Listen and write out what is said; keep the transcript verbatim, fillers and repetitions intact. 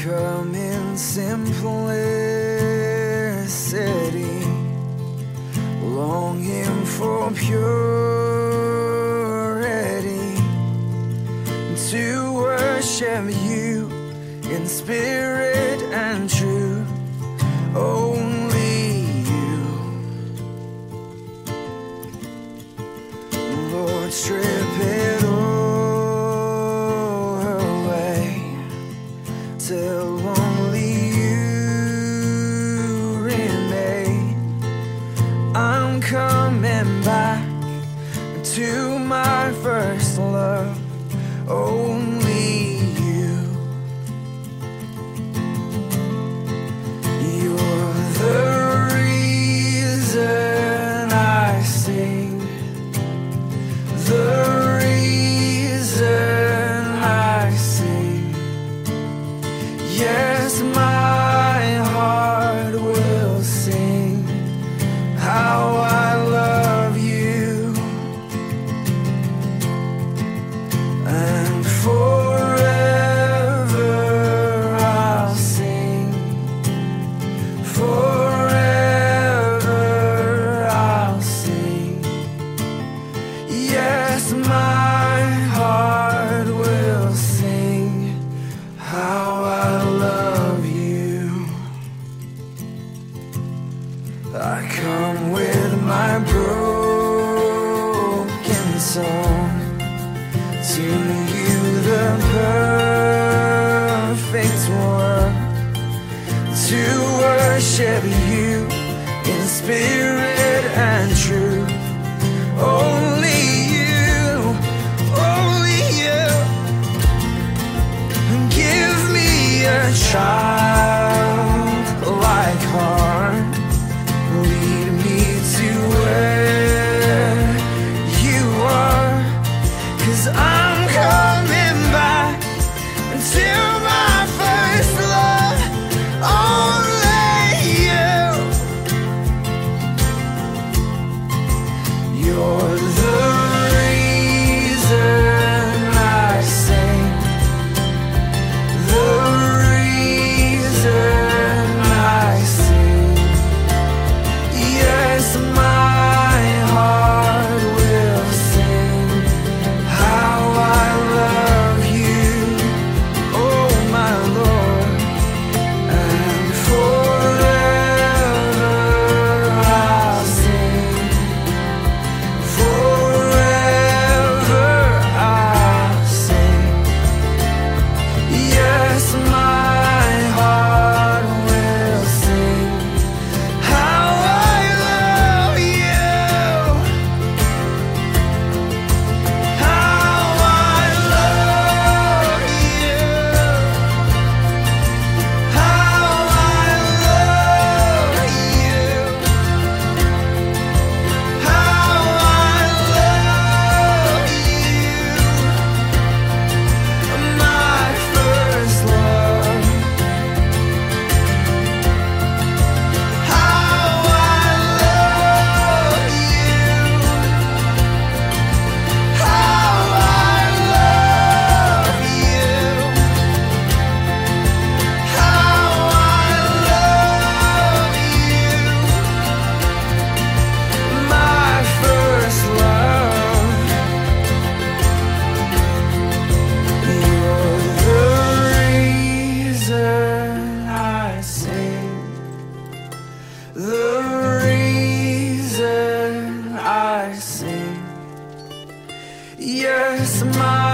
come in simplicity, longing for purity, to worship you in spirit and truth. Only you, Lord, strip it all away till only you remain. I'm coming back to my first love. Only you. You're the reason I sing, the reason I sing. Yes, my heart will sing how I love you. And forever I'll sing, forever I'll sing. Yes, my heart will sing how I love you. I come with my broken song, to you the perfect one, to worship you in spirit and truth. Only you, only you. Give me a childlike heart, lead me to where you are, 'cause I'm coming back to my first love. Only you. You're the reason I sing, the reason I sing. Yes, my heart will sing how I love you, oh my Lord. And forever I'll sing, forever I'll sing. Yes, my heart will sing how I love you, how I love you, how I love you, how I love you, my first love. How I love you, how I love you, how I love you, my first love. You're the reason I sing, the reason I sing. Yes, my